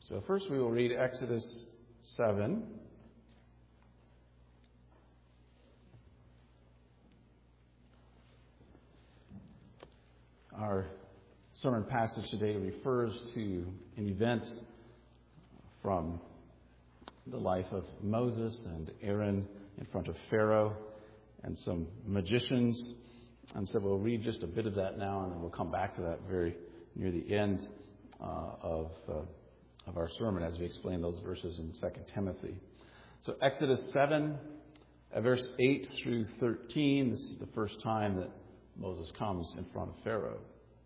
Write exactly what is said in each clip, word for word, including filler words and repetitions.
So first we will read Exodus seven. Our sermon passage today refers to an event from the life of Moses and Aaron in front of Pharaoh and some magicians. And so we'll read just a bit of that now, and then we'll come back to that very near the end uh, of uh, of our sermon as we explain those verses in Second Timothy. So Exodus seven, uh, verse eight through thirteen. This is the first time that Moses comes in front of Pharaoh.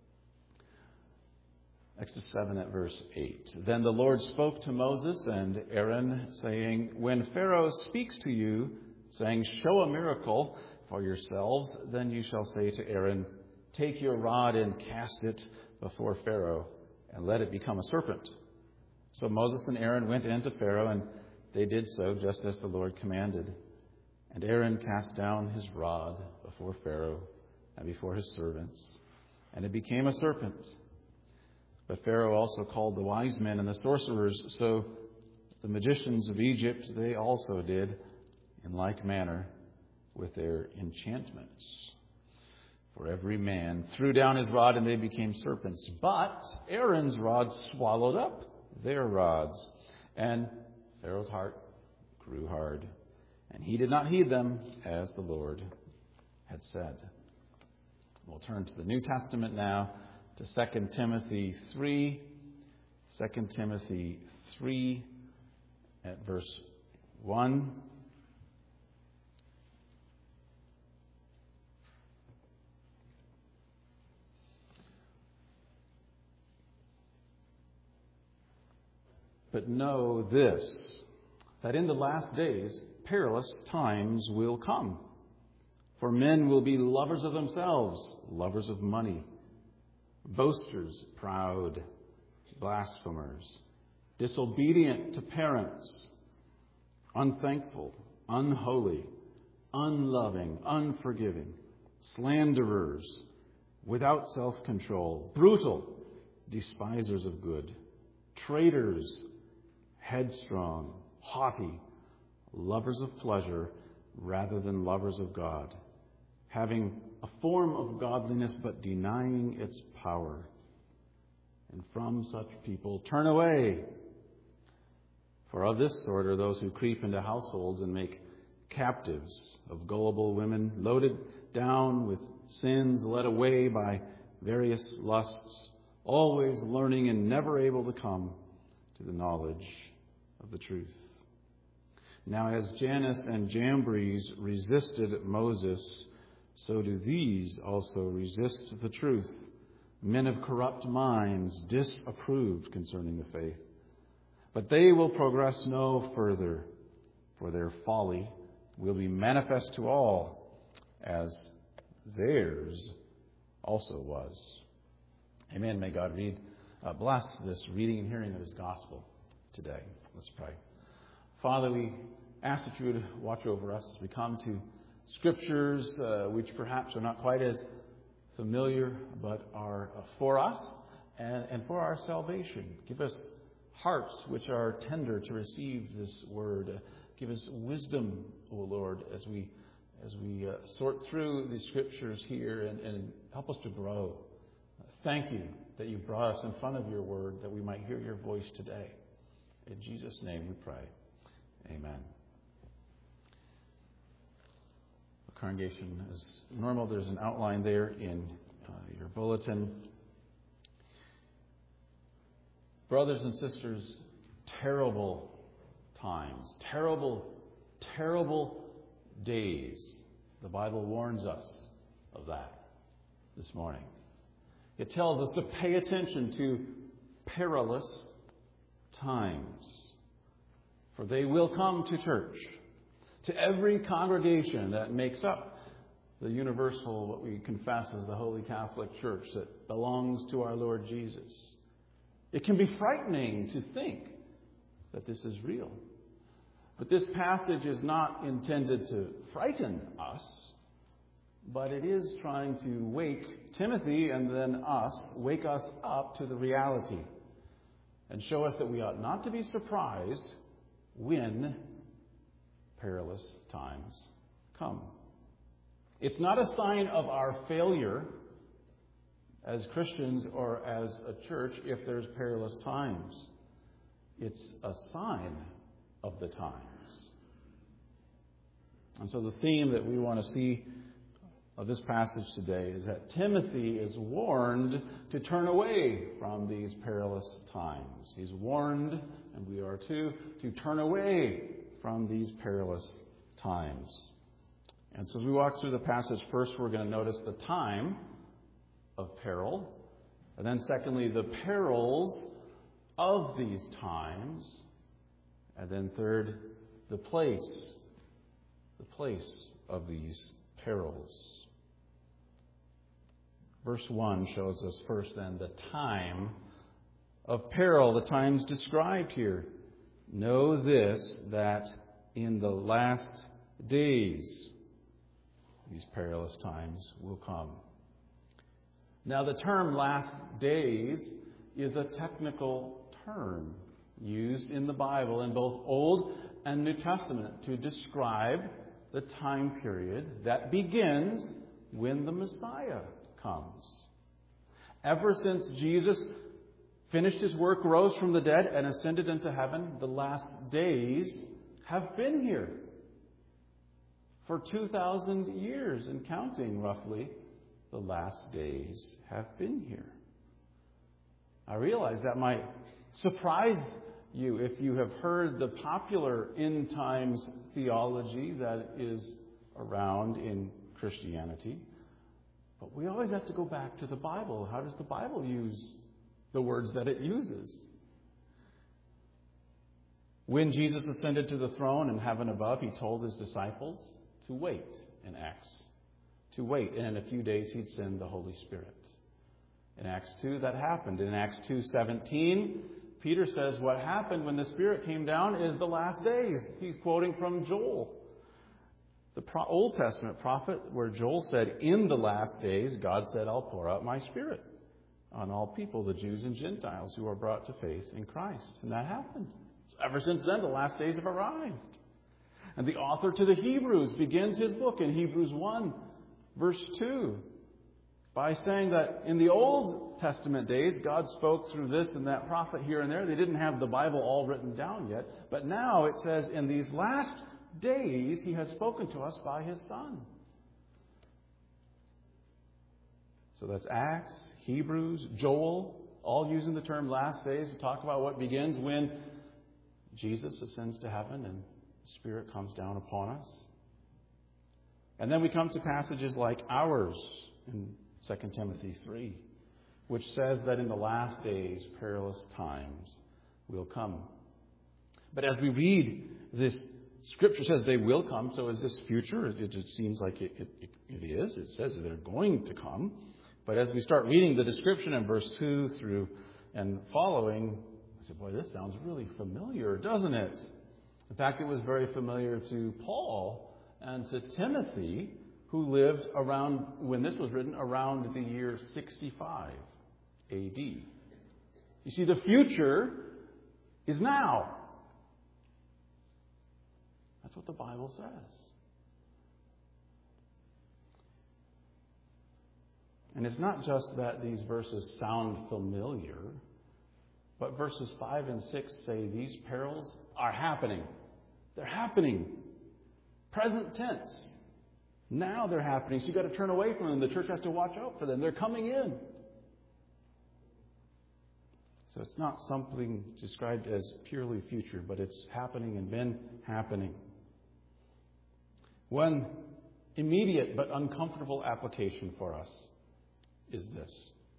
Exodus seven at verse eight. Then the Lord spoke to Moses and Aaron, saying, When Pharaoh speaks to you, saying, Show a miracle for yourselves, then you shall say to Aaron, Take your rod and cast it before Pharaoh, and let it become a serpent. So Moses and Aaron went in to Pharaoh, and they did so just as the Lord commanded. And Aaron cast down his rod before Pharaoh and before his servants, and it became a serpent. But Pharaoh also called the wise men and the sorcerers, so the magicians of Egypt, they also did in like manner with their enchantments. For every man threw down his rod, and they became serpents. But Aaron's rod swallowed up their rods. And Pharaoh's heart grew hard, and he did not heed them, as the Lord had said. We'll turn to the New Testament now, to Second Timothy three. Second Timothy three at verse one. But know this, that in the last days perilous times will come. For men will be lovers of themselves, lovers of money, boasters, proud, blasphemers, disobedient to parents, unthankful, unholy, unloving, unforgiving, slanderers, without self-control, brutal, despisers of good, traitors, headstrong, haughty, lovers of pleasure rather than lovers of God, having a form of godliness but denying its power. And from such people turn away. For of this sort are those who creep into households and make captives of gullible women, loaded down with sins, led away by various lusts, always learning and never able to come to the knowledge of the truth. Now as Jannes and Jambres resisted Moses, so do these also resist the truth. Men of corrupt minds, disapproved concerning the faith. But they will progress no further, for their folly will be manifest to all, as theirs also was. Amen. May God read, uh, bless this reading and hearing of His gospel today. Let's pray. Father, we ask that you would watch over us as we come to Scriptures uh, which perhaps are not quite as familiar, but are uh, for us and, and for our salvation. Give us hearts which are tender to receive this word. Uh, give us wisdom, O Lord, as we as we uh, sort through the Scriptures here, and, and help us to grow. Uh, thank you that you brought us in front of your word, that we might hear your voice today. In Jesus' name we pray. Amen. The congregation, as normal, there's an outline there in uh, your bulletin. Brothers and sisters, terrible times, terrible, terrible days. The Bible warns us of that this morning. It tells us to pay attention to perilous times, for they will come to church, to every congregation that makes up the universal, what we confess as the Holy Catholic Church that belongs to our Lord Jesus. It can be frightening to think that this is real. But this passage is not intended to frighten us, but it is trying to wake Timothy and then us, wake us up to the reality and show us that we ought not to be surprised when perilous times come. It's not a sign of our failure as Christians or as a church if there's perilous times. It's a sign of the times. And so the theme that we want to see of this passage today is that Timothy is warned to turn away from these perilous times. He's warned, and we are too, to turn away from these perilous times. And so as we walk through the passage, first we're going to notice the time of peril, and then secondly, the perils of these times, and then third, the place, the place of these perils. Verse one shows us first then the time of peril, the times described here. Know this, that in the last days these perilous times will come. Now the term last days is a technical term used in the Bible in both Old and New Testament to describe the time period that begins when the Messiah comes. Ever since Jesus finished his work, rose from the dead, and ascended into heaven, the last days have been here. For two thousand years and counting, roughly, the last days have been here. I realize that might surprise you if you have heard the popular end times theology that is around in Christianity. But we always have to go back to the Bible. How does the Bible use the words that it uses? When Jesus ascended to the throne in heaven above, he told his disciples to wait in Acts. To wait, and in a few days he'd send the Holy Spirit. In Acts two, that happened. In Acts two seventeen, Peter says what happened when the Spirit came down is the last days. He's quoting from Joel, the Old Testament prophet, where Joel said, in the last days, God said, I'll pour out my Spirit on all people, the Jews and Gentiles who are brought to faith in Christ. And that happened. So ever since then, the last days have arrived. And the author to the Hebrews begins his book in Hebrews one, verse two, by saying that in the Old Testament days, God spoke through this and that prophet here and there. They didn't have the Bible all written down yet. But now it says, in these last days, he has spoken to us by his Son. So that's Acts, Hebrews, Joel, all using the term last days to talk about what begins when Jesus ascends to heaven and the Spirit comes down upon us. And then we come to passages like ours in Second Timothy three, which says that in the last days, perilous times will come. But as we read this, Scripture says they will come, so is this future? It just seems like it, it, it is. It says they're going to come. But as we start reading the description in verse two through and following, I said, boy, this sounds really familiar, doesn't it? In fact, it was very familiar to Paul and to Timothy, who lived around, when this was written, around the year sixty-five A D. You see, the future is now. That's what the Bible says. And it's not just that these verses sound familiar, but verses five and six say these perils are happening. They're happening. Present tense. Now they're happening, so you've got to turn away from them. The church has to watch out for them. They're coming in. So it's not something described as purely future, but it's happening and been happening. One immediate but uncomfortable application for us is this: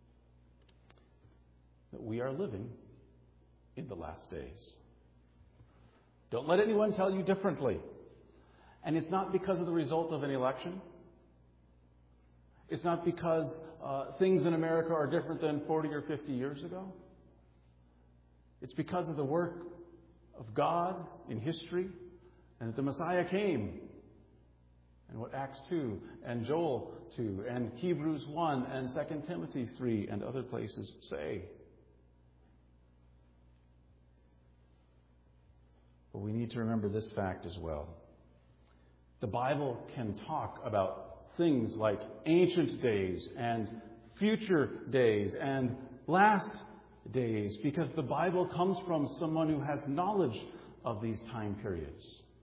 that we are living in the last days. Don't let anyone tell you differently. And it's not because of the result of an election. It's not because uh, things in America are different than forty or fifty years ago. It's because of the work of God in history, and that the Messiah came. And what Acts two and Joel two and Hebrews one and Second Timothy three and other places say. But we need to remember this fact as well. The Bible can talk about things like ancient days and future days and last days because the Bible comes from someone who has knowledge of these time periods.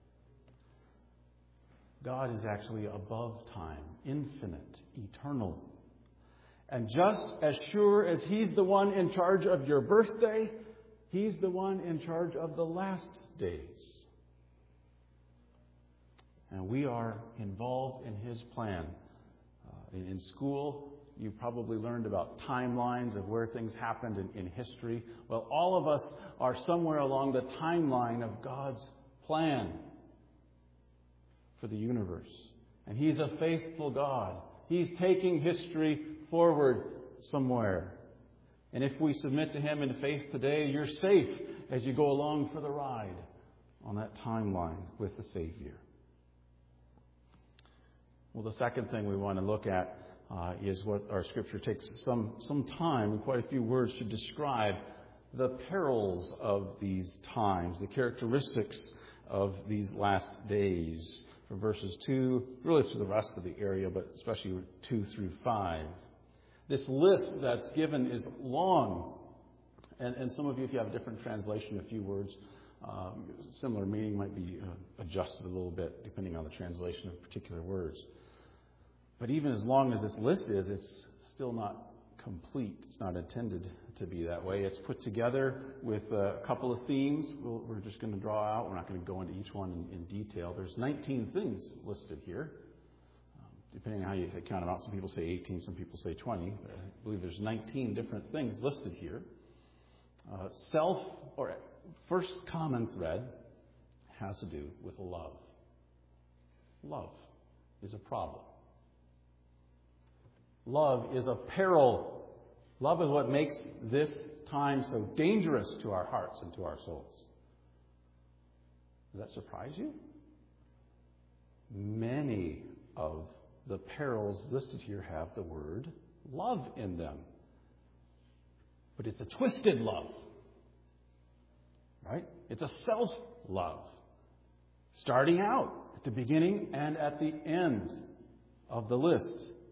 God is actually above time, infinite, eternal. And just as sure as He's the one in charge of your birthday, He's the one in charge of the last days. And we are involved in His plan. Uh, in, in school, you probably learned about timelines of where things happened in, in history. Well, all of us are somewhere along the timeline of God's plan for the universe. And He's a faithful God. He's taking history forward somewhere. And if we submit to Him in faith today, you're safe as you go along for the ride on that timeline with the Savior. Well, the second thing we want to look at uh, is what our Scripture takes some, some time and quite a few words to describe the perils of these times, the characteristics of these last days. From verses two, really it's for the rest of the area, but especially two through five. This list that's given is long. And, and some of you, if you have a different translation, a few words, um, similar meaning might be uh, adjusted a little bit depending on the translation of particular words. But even as long as this list is, it's still not complete. It's not intended to be that way. It's put together with a couple of themes we'll, we're just going to draw out. We're not going to go into each one in, in detail. There's nineteen things listed here. Um, depending on how you count them out, some people say eighteen, some people say twenty. But I believe there's nineteen different things listed here. Uh, self, or first common thread, has to do with love. Love is a problem. Love is a peril. Love is what makes this time so dangerous to our hearts and to our souls. Does that surprise you? Many of the perils listed here have the word love in them. But it's a twisted love. Right? It's a self-love. Starting out at the beginning and at the end of the list.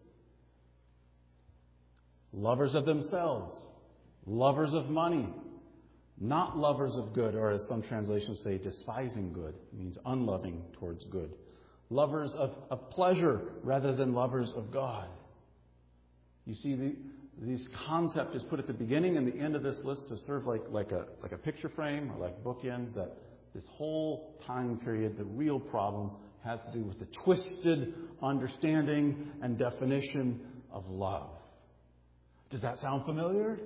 Lovers of themselves, lovers of money, not lovers of good, or as some translations say, despising good. It means unloving towards good. Lovers of, of pleasure rather than lovers of God. You see, the, this concept is put at the beginning and the end of this list to serve like, like, a, like a picture frame or like bookends, that this whole time period, the real problem has to do with the twisted understanding and definition of love. Does that sound familiar?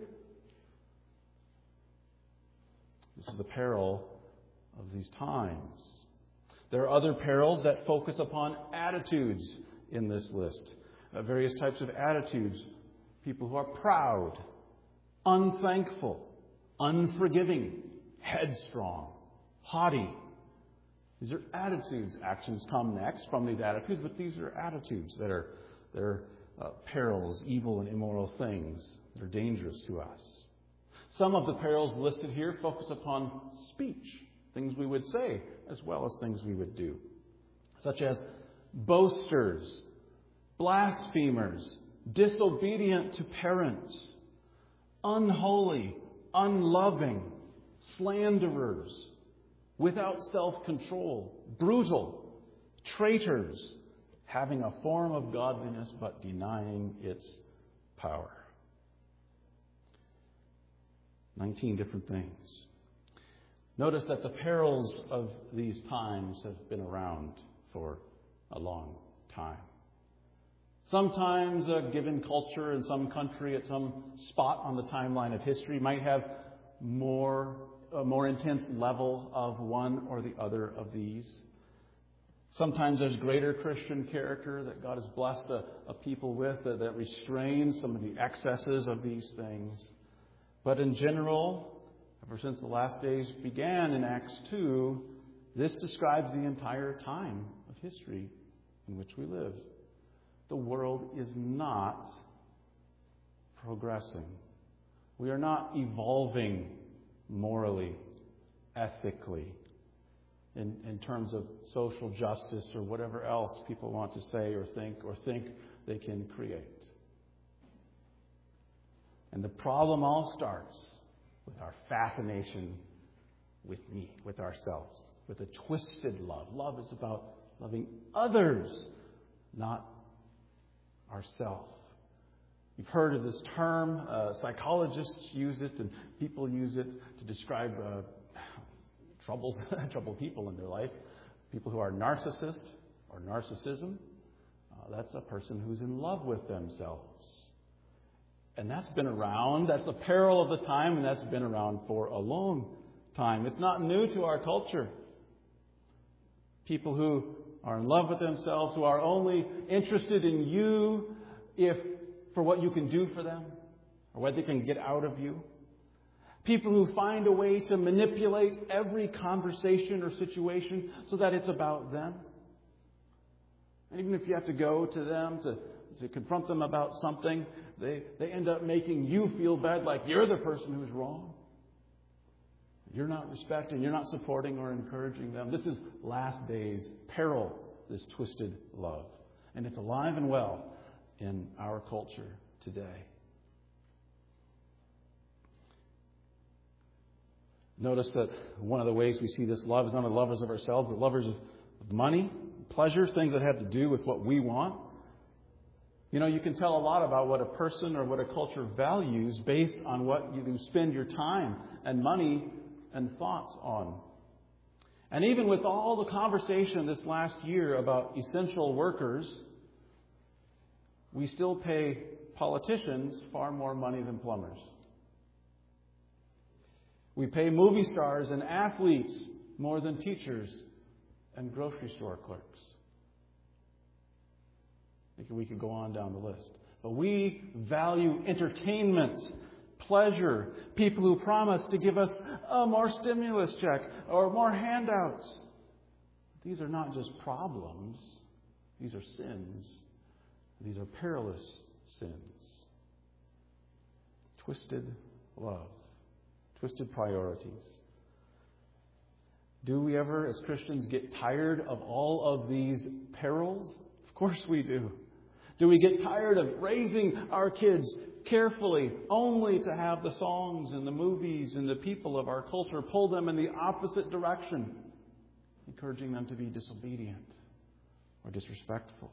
This is the peril of these times. There are other perils that focus upon attitudes in this list. Uh, various types of attitudes. People who are proud, unthankful, unforgiving, headstrong, haughty. These are attitudes. Actions come next from these attitudes, but these are attitudes that are they're Uh, perils, evil and immoral things that are dangerous to us. Some of the perils listed here focus upon speech, things we would say as well as things we would do, such as boasters, blasphemers, disobedient to parents, unholy, unloving, slanderers, without self-control, brutal, traitors, having a form of godliness but denying its power. Nineteen different things. Notice that the perils of these times have been around for a long time. Sometimes a given culture in some country at some spot on the timeline of history might have more, a more intense level of one or the other of these. Sometimes there's greater Christian character that God has blessed a, a people with that, that restrains some of the excesses of these things. But in general, ever since the last days began in Acts two, this describes the entire time of history in which we live. The world is not progressing. We are not evolving morally, ethically. in, in terms of social justice or whatever else people want to say or think or think they can create. And the problem all starts with our fascination with me, with ourselves, with a twisted love. Love is about loving others, not ourselves. You've heard of this term. Uh, psychologists use it, and people use it to describe uh, troubles, troubled people in their life. People who are narcissists or narcissism. Uh, that's a person who's in love with themselves. And that's been around. That's a peril of the time, and that's been around for a long time. It's not new to our culture. People who are in love with themselves, who are only interested in you if for what you can do for them or what they can get out of you. People who find a way to manipulate every conversation or situation so that it's about them. And even if you have to go to them to, to confront them about something, they, they end up making you feel bad, like you're the person who's wrong. You're not respecting, you're not supporting or encouraging them. This is last days peril, this twisted love. And it's alive and well in our culture today. Notice that one of the ways we see this love is not only lovers of ourselves, but lovers of money, pleasure, things that have to do with what we want. You know, you can tell a lot about what a person or what a culture values based on what you spend your time and money and thoughts on. And even with all the conversation this last year about essential workers, we still pay politicians far more money than plumbers. We pay movie stars and athletes more than teachers and grocery store clerks. I think we could go on down the list. But we value entertainment, pleasure, people who promise to give us a more stimulus check or more handouts. These are not just problems. These are sins. These are perilous sins. Twisted love. Twisted priorities. Do we ever, as Christians, get tired of all of these perils? Of course we do. Do we get tired of raising our kids carefully only to have the songs and the movies and the people of our culture pull them in the opposite direction, encouraging them to be disobedient or disrespectful?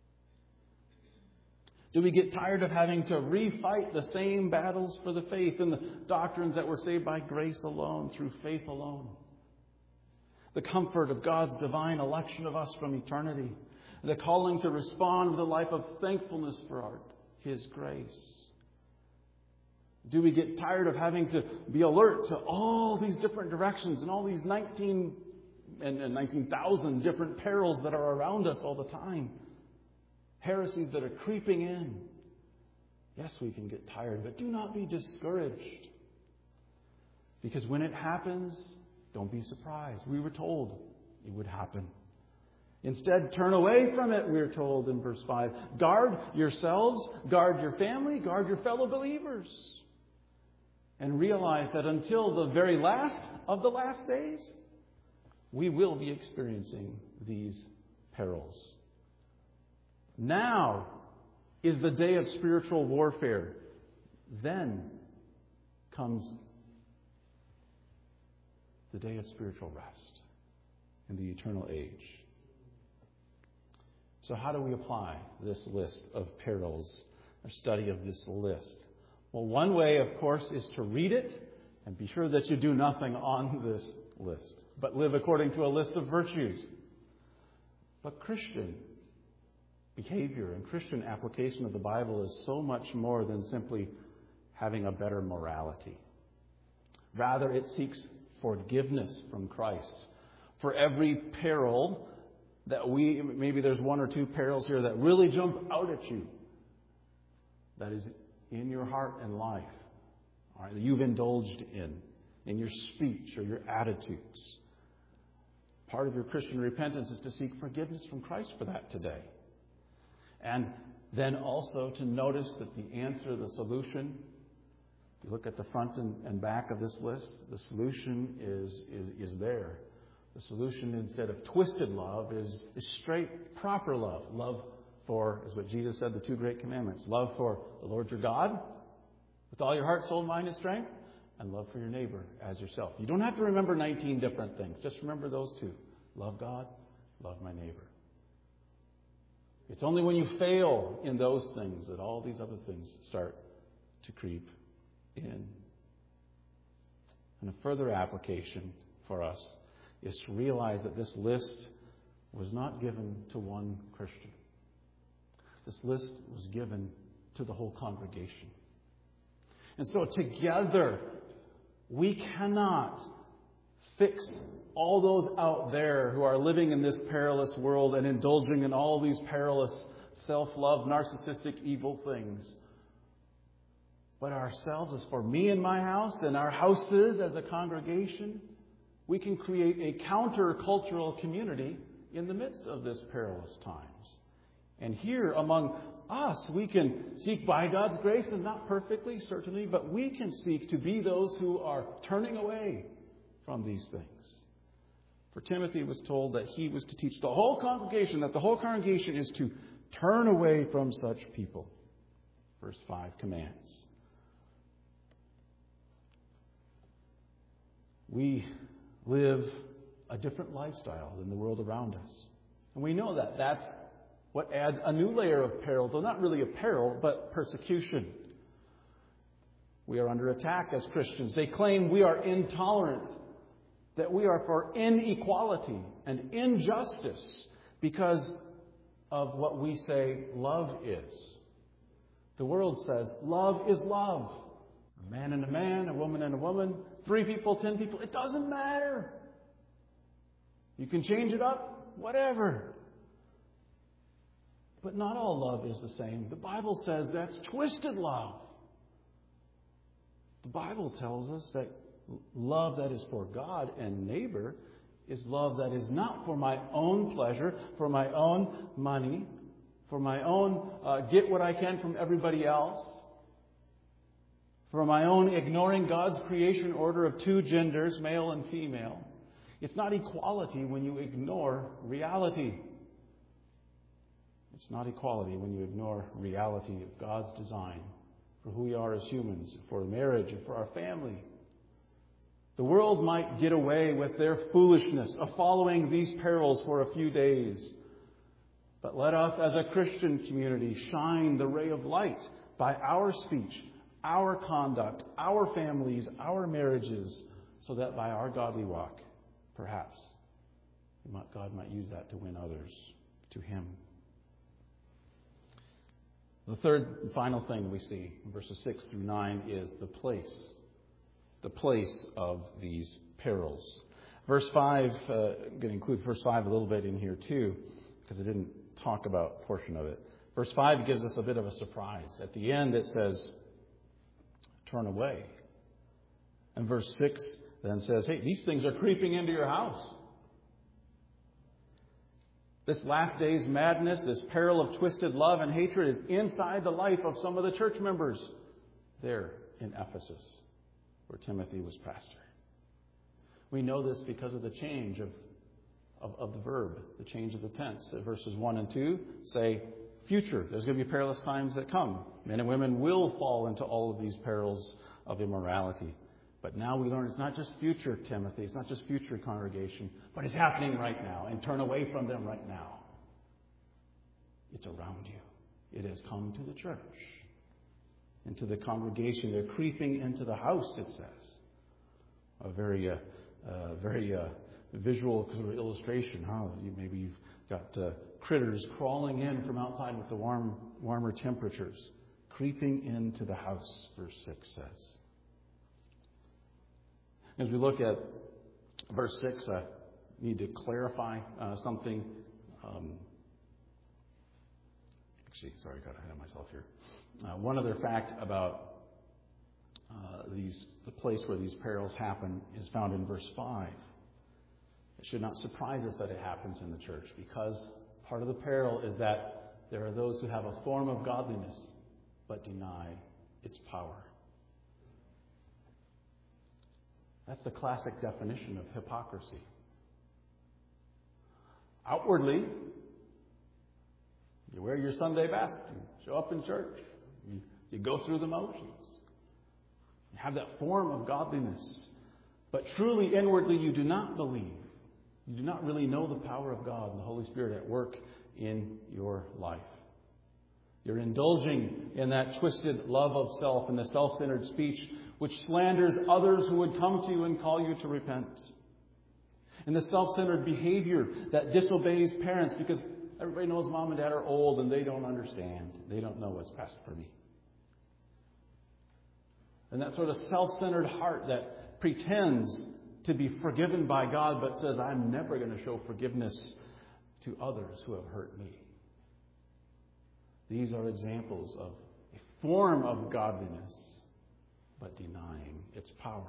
Do we get tired of having to refight the same battles for the faith and the doctrines that we're saved by grace alone, through faith alone? The comfort of God's divine election of us from eternity. The calling to respond with a life of thankfulness for our, His grace. Do we get tired of having to be alert to all these different directions and all these nineteen and, and nineteen thousand different perils that are around us all the time? Heresies that are creeping in. Yes, we can get tired, but do not be discouraged. Because when it happens, don't be surprised. We were told it would happen. Instead, turn away from it, we're told in verse five. Guard yourselves, guard your family, guard your fellow believers. And realize that until the very last of the last days, we will be experiencing these perils. Now is the day of spiritual warfare. Then comes the day of spiritual rest in the eternal age. So how do we apply this list of perils, or study of this list? Well, one way, of course, is to read it and be sure that you do nothing on this list, but live according to a list of virtues. But Christian behavior and Christian application of the Bible is so much more than simply having a better morality. Rather, it seeks forgiveness from Christ for every peril that we, maybe there's one or two perils here that really jump out at you, that is in your heart and life, all right, that you've indulged in, in your speech or your attitudes. Part of your Christian repentance is to seek forgiveness from Christ for that today. And then also to notice that the answer, the solution, if you look at the front and, and back of this list, the solution is, is, is there. The solution, instead of twisted love, is, is straight, proper love. Love for, is what Jesus said, the two great commandments. Love for the Lord your God with all your heart, soul, mind, and strength, and love for your neighbor as yourself. You don't have to remember nineteen different things. Just remember those two. Love God, love my neighbor. It's only when you fail in those things that all these other things start to creep in. And a further application for us is to realize that this list was not given to one Christian. This list was given to the whole congregation. And so together, we cannot fix all those out there who are living in this perilous world and indulging in all these perilous self-love, narcissistic, evil things. But ourselves, as for me and my house and our houses as a congregation, we can create a counter-cultural community in the midst of this perilous times. And here among us, we can seek by God's grace, and not perfectly, certainly, but we can seek to be those who are turning away from these things. For Timothy was told that he was to teach the whole congregation, that the whole congregation is to turn away from such people. Verse five commands. We live a different lifestyle than the world around us. And we know that. That's what adds a new layer of peril, though not really a peril, but persecution. We are under attack as Christians. They claim we are intolerant, that we are for inequality and injustice because of what we say love is. The world says love is love. A man and a man, a woman and a woman, three people, ten people, it doesn't matter. You can change it up, whatever. But not all love is the same. The Bible says that's twisted love. The Bible tells us that love that is for God and neighbor is love that is not for my own pleasure, for my own money, for my own uh, get what I can from everybody else, for my own ignoring God's creation order of two genders, male and female. It's not equality when you ignore reality. It's not equality when you ignore reality of God's design for who we are as humans, for marriage and for our family. The world might get away with their foolishness of following these perils for a few days. But let us as a Christian community shine the ray of light by our speech, our conduct, our families, our marriages, so that by our godly walk, perhaps, God might use that to win others to Him. The third and final thing we see in verses six through nine is the place. The place of these perils. Verse five, uh, I'm going to include verse five a little bit in here too, because I didn't talk about a portion of it. Verse five gives us a bit of a surprise. At the end it says, turn away. And verse six then says, hey, these things are creeping into your house. This last day's madness, this peril of twisted love and hatred is inside the life of some of the church members there in Ephesus, where Timothy was pastor. We know this because of the change of, of, of the verb, the change of the tense. Verses one and two say future. There's going to be perilous times that come. Men and women will fall into all of these perils of immorality. But now we learn it's not just future, Timothy. It's not just future congregation, but it's happening right now. And turn away from them right now. It's around you. It has come to the church. Into the congregation. They're creeping into the house, it says. A very, uh, uh, very uh, visual sort of illustration. Huh? You, maybe you've got uh, critters crawling in from outside with the warm, warmer temperatures. Creeping into the house, verse six says. As we look at verse six, I need to clarify uh, something. Um, actually, sorry, I got ahead of myself here. Uh, one other fact about uh, these, the place where these perils happen is found in verse five. It should not surprise us that it happens in the church, because part of the peril is that there are those who have a form of godliness but deny its power. That's the classic definition of hypocrisy. Outwardly, you wear your Sunday best. You show up in church. You, you go through the motions. You have that form of godliness. But truly, inwardly, you do not believe. You do not really know the power of God and the Holy Spirit at work in your life. You're indulging in that twisted love of self and the self-centered speech which slanders others who would come to you and call you to repent. And the self-centered behavior that disobeys parents because everybody knows mom and dad are old and they don't understand. They don't know what's best for me. And that sort of self-centered heart that pretends to be forgiven by God but says, I'm never going to show forgiveness to others who have hurt me. These are examples of a form of godliness, but denying its power.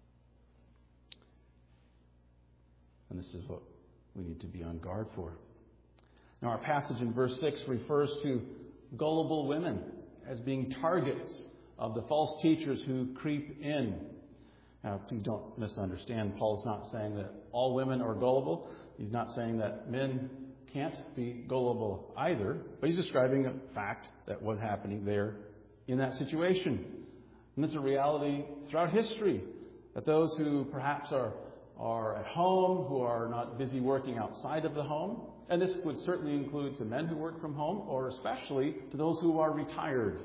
And this is what we need to be on guard for. Now, our passage in verse six refers to gullible women as being targets of the false teachers who creep in. Now, please don't misunderstand. Paul's not saying that all women are gullible. He's not saying that men can't be gullible either. But he's describing a fact that was happening there in that situation. And it's a reality throughout history that those who perhaps are, are at home, who are not busy working outside of the home, and this would certainly include to men who work from home, or especially to those who are retired,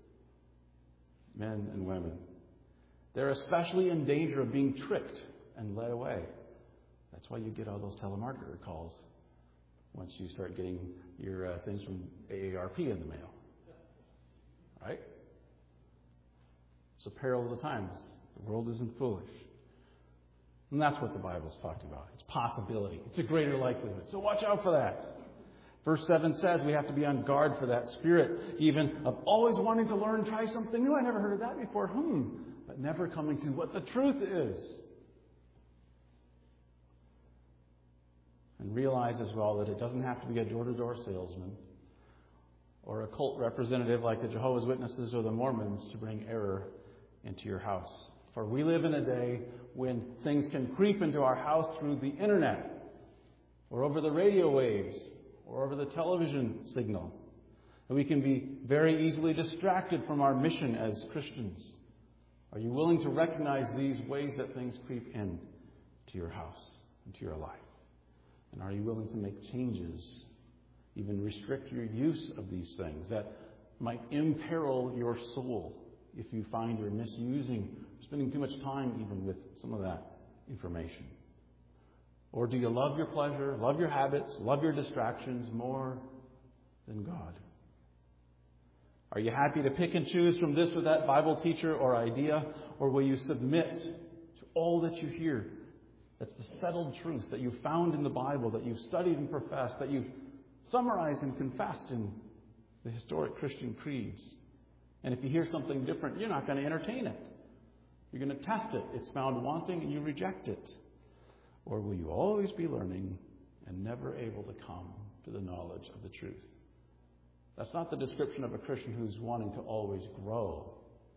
men and women. They're especially in danger of being tricked and led away. That's why you get all those telemarketer calls once you start getting your uh, things from A A R P in the mail. Right? It's a peril of the times. The world isn't foolish. And that's what the Bible's talking about. It's possibility. It's a greater likelihood. So watch out for that. Verse seven says we have to be on guard for that spirit, even of always wanting to learn, try something new. I never heard of that before. Hmm. But never coming to what the truth is. And realize as well that it doesn't have to be a door-to-door salesman or a cult representative like the Jehovah's Witnesses or the Mormons to bring error into your house. For we live in a day when things can creep into our house through the internet or over the radio waves or over the television signal. And we can be very easily distracted from our mission as Christians. Are you willing to recognize these ways that things creep in to your house and to your life? And are you willing to make changes, even restrict your use of these things that might imperil your soul if you find you're misusing, spending too much time even with some of that information? Or do you love your pleasure, love your habits, love your distractions more than God? Are you happy to pick and choose from this or that Bible teacher or idea? Or will you submit to all that you hear? That's the settled truth that you found in the Bible, that you've studied and professed, that you've summarized and confessed in the historic Christian creeds. And if you hear something different, you're not going to entertain it. You're going to test it. It's found wanting and you reject it. Or will you always be learning and never able to come to the knowledge of the truth? That's not the description of a Christian who's wanting to always grow.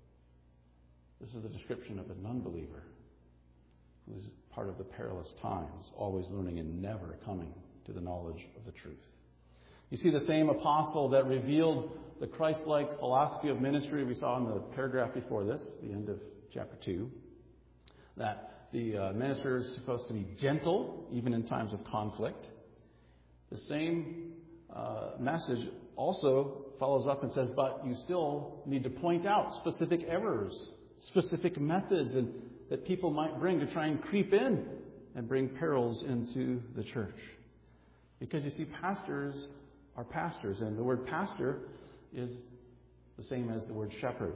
This is the description of an unbeliever who's part of the perilous times, always learning and never coming to the knowledge of the truth. You see, the same apostle that revealed the Christ-like philosophy of ministry we saw in the paragraph before this, the end of chapter two, that the uh, minister is supposed to be gentle, even in times of conflict. The same uh, message also follows up and says, but you still need to point out specific errors, specific methods and that people might bring to try and creep in and bring perils into the church. Because you see, pastors are pastors, and the word pastor is the same as the word shepherd.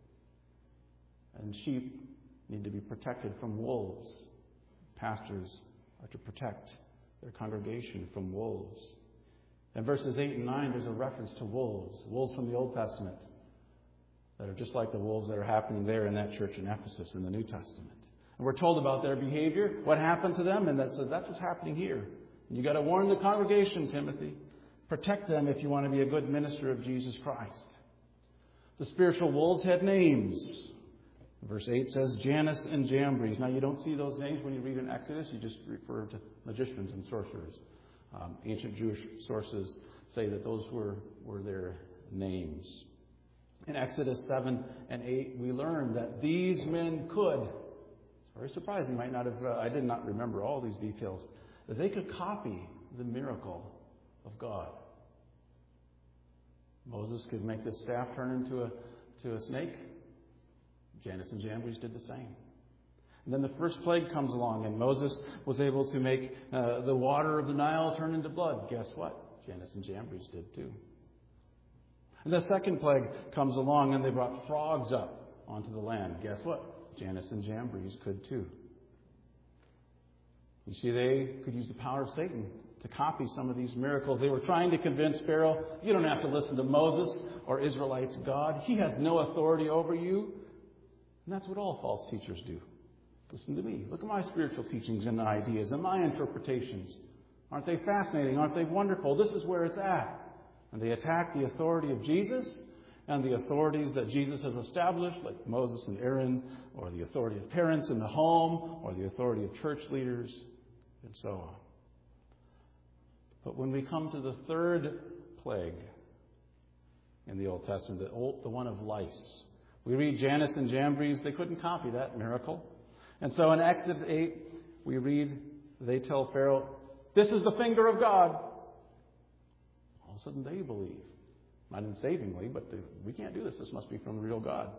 And sheep need to be protected from wolves. Pastors are to protect their congregation from wolves. In verses eight and nine, there's a reference to wolves, wolves from the Old Testament, that are just like the wolves that are happening there in that church in Ephesus in the New Testament. And we're told about their behavior, what happened to them, and that's, that's what's happening here. And you've got to warn the congregation, Timothy. Protect them if you want to be a good minister of Jesus Christ. The spiritual wolves had names. Verse eight says Jannes and Jambres. Now, you don't see those names when you read in Exodus. You just refer to magicians and sorcerers. Um, ancient Jewish sources say that those were, were their names. In Exodus seven and eight, we learn that these men could, it's very surprising, might not have, uh, I did not remember all these details, that they could copy the miracle of God. Moses could make this staff turn into a, to a snake. Jannes and Jambres did the same. And then the first plague comes along, and Moses was able to make uh, the water of the Nile turn into blood. Guess what? Jannes and Jambres did too. And the second plague comes along, and they brought frogs up onto the land. Guess what? Jannes and Jambres could too. You see, they could use the power of Satan to copy some of these miracles. They were trying to convince Pharaoh, you don't have to listen to Moses or Israelites' God. He has no authority over you. And that's what all false teachers do. Listen to me. Look at my spiritual teachings and ideas and my interpretations. Aren't they fascinating? Aren't they wonderful? This is where it's at. And they attack the authority of Jesus and the authorities that Jesus has established, like Moses and Aaron, or the authority of parents in the home, or the authority of church leaders, and so on. But when we come to the third plague in the Old Testament, the, old, the one of lice, we read Jannes and Jambres. They couldn't copy that miracle. And so in Exodus eight, we read, they tell Pharaoh, this is the finger of God. All of a sudden they believe. Not unsavingly, but they, we can't do this. This must be from the real God.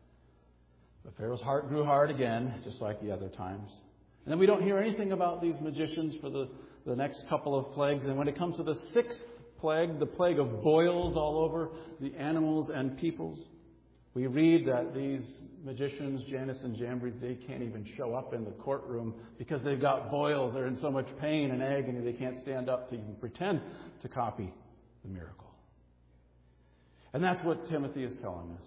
But Pharaoh's heart grew hard again, just like the other times. And then we don't hear anything about these magicians for the, the next couple of plagues. And when it comes to the sixth plague, the plague of boils all over the animals and peoples, we read that these magicians, Jannes and Jambres, they can't even show up in the courtroom because they've got boils. They're in so much pain and agony they can't stand up to even pretend to copy the miracle. And that's what Timothy is telling us.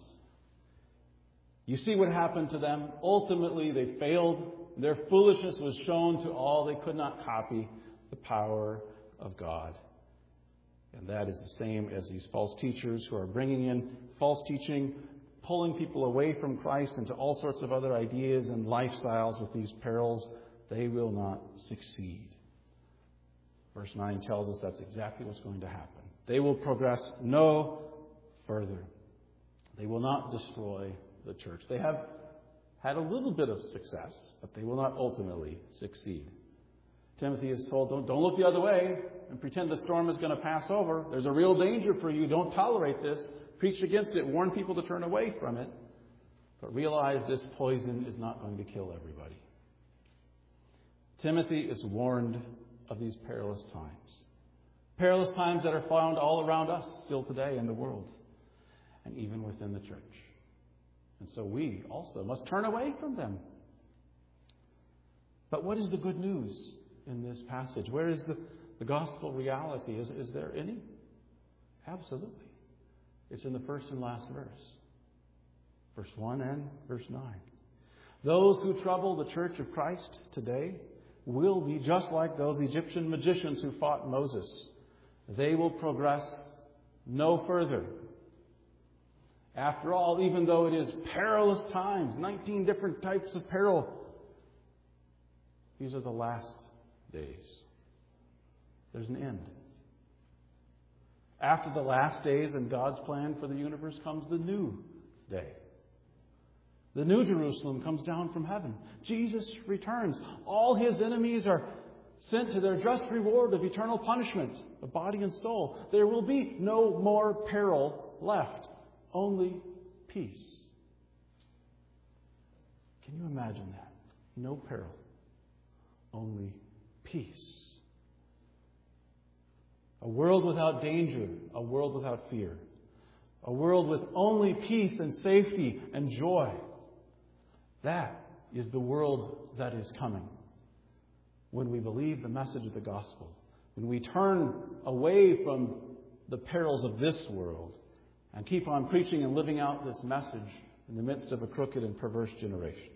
You see what happened to them? Ultimately, they failed. Their foolishness was shown to all. They could not copy the power of God. And that is the same as these false teachers who are bringing in false teaching, pulling people away from Christ into all sorts of other ideas and lifestyles with these perils. They will not succeed. Verse nine tells us that's exactly what's going to happen. They will progress no further. They will not destroy the church. They have had a little bit of success, but they will not ultimately succeed. Timothy is told, don't, don't look the other way and pretend the storm is going to pass over. There's a real danger for you. Don't tolerate this. Preach against it. Warn people to turn away from it. But realize this poison is not going to kill everybody. Timothy is warned of these perilous times. Perilous times that are found all around us still today in the world, and even within the church. And so we also must turn away from them. But what is the good news in this passage? Where is the, the gospel reality? Is, is there any? Absolutely. It's in the first and last verse. Verse one and verse nine. Those who trouble the church of Christ today will be just like those Egyptian magicians who fought Moses. They will progress no further. After all, even though it is perilous times, nineteen different types of peril, these are the last days. There's an end. After the last days and God's plan for the universe comes the new day. The new Jerusalem comes down from heaven. Jesus returns. All his enemies are sent to their just reward of eternal punishment of body and soul. There will be no more peril left. Only peace. Can you imagine that? No peril. Only peace. A world without danger. A world without fear. A world with only peace and safety and joy. That is the world that is coming. When we believe the message of the gospel. When we turn away from the perils of this world and keep on preaching and living out this message in the midst of a crooked and perverse generation.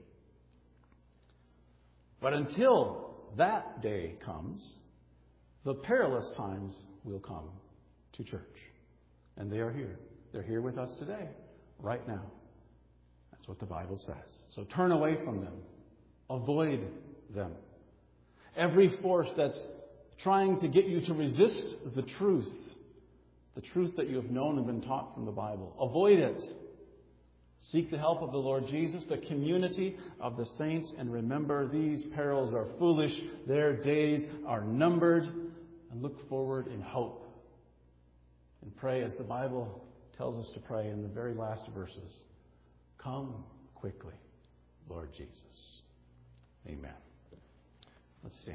But until that day comes, the perilous times will come to church. And they are here. They're here with us today, right now. That's what the Bible says. So turn away from them. Avoid them. Every force that's trying to get you to resist the truth, the truth that you have known and been taught from the Bible. Avoid it. Seek the help of the Lord Jesus, the community of the saints, and remember these perils are foolish, their days are numbered, and look forward in hope. And pray as the Bible tells us to pray in the very last verses. Come quickly, Lord Jesus. Amen. Let's stand.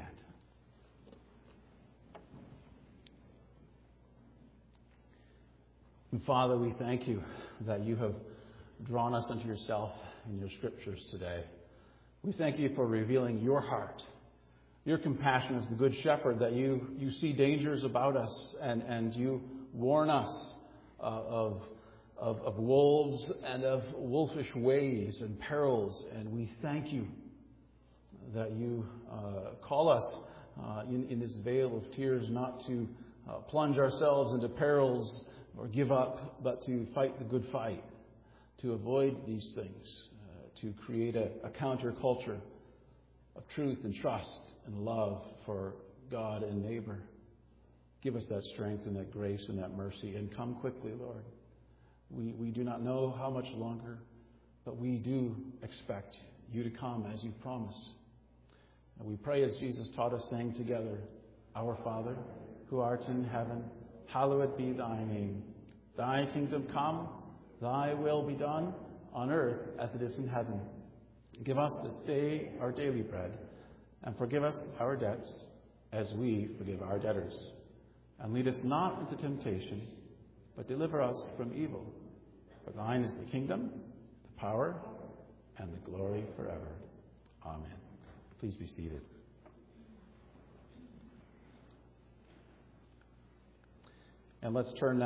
And Father, we thank you that you have drawn us unto yourself in your scriptures today. We thank you for revealing your heart, your compassion as the good shepherd, that you, you see dangers about us and, and you warn us uh, of, of, of wolves and of wolfish ways and perils. And we thank you that you uh, call us uh, in, in this vale of tears not to uh, plunge ourselves into perils or give up, but to fight the good fight, to avoid these things, uh, to create a, a counterculture of truth and trust and love for God and neighbor. Give us that strength and that grace and that mercy, and come quickly, Lord. We, we do not know how much longer, but we do expect you to come as you've promised. And we pray as Jesus taught us, saying together, Our Father, who art in heaven, hallowed be thy name. Thy kingdom come, thy will be done, on earth as it is in heaven. Give us this day our daily bread, and forgive us our debts as we forgive our debtors. And lead us not into temptation, but deliver us from evil. For thine is the kingdom, the power, and the glory forever. Amen. Please be seated. And let's turn now